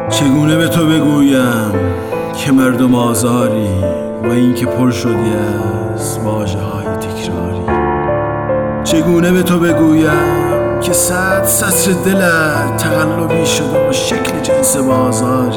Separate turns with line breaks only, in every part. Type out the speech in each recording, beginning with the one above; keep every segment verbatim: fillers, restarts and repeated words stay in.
چگونه به تو بگویم که مردم آزاری و این که پر شدی از واژه های تکراری؟ چگونه به تو بگویم که صد سطر دلت تقلبی شده و شکل جنس بازاری،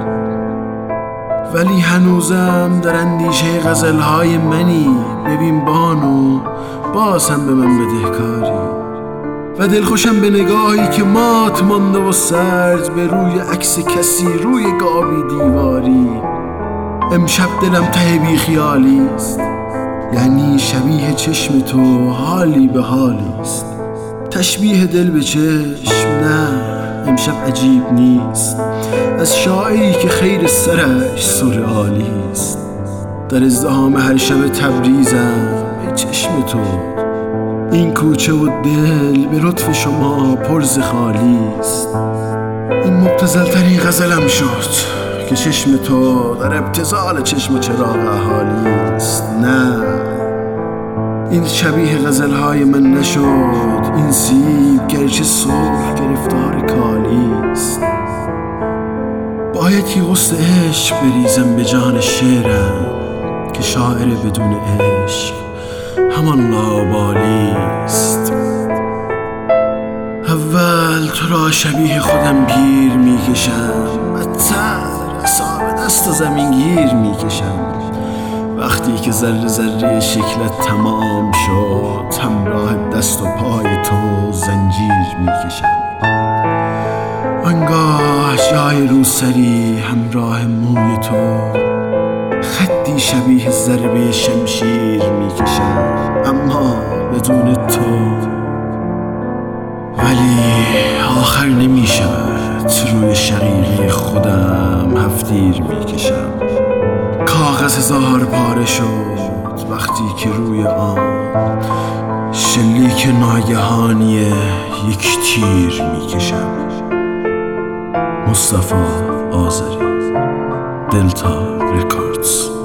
ولی هنوزم در اندیشه غزلهای منی. ببین بانو، باز هم به من بدهکاری و دلخوشم به نگاهی که مات مانده و سرد به روی عکس کسی روی گابی دیواری. امشب دلم ته بی خیالی است، یعنی شبیه چشم تو حالی به حالی است. تشبیه دل به چشم نه، امشب عجیب نیست، از شاعری که خیر سرش سورئالی است. در ازدحام هر شب تبریزم ای چشم تو، این کوچه و دل به لطف شما پر ز خالی است. این مبتذل ترین غزلم شد که چشم تو در ابتذال چشم و چراغ اهالی است. نه، این شبیه غزلهای من نشد، این سیب گرچه سرخ گرفتار کالی است. باید که غصه عشق بریزم به جان شعرم که شاعر بدون عشق همان لاابالی است. اول تو را شبیه خودم گیر میکشم، بدتر اصاب دست و زمین گیر میکشم. وقتی که ذره ذره شکلت تمام شد، همراه دست و پای تو زنجیر میکشم. آنگاه جای روسری همراه موی تو، خطی شبیه ضربه شمشیر میکشم، اما بدون تو. ولی آخر نمیشود روی شقیقی خودم هفتیر میکشم. کاغذ هزار پاره شد وقتی که روی آن شلیک ناگهانی یک تیر میکشم. مصطفی آذری، دلتا رکوردز.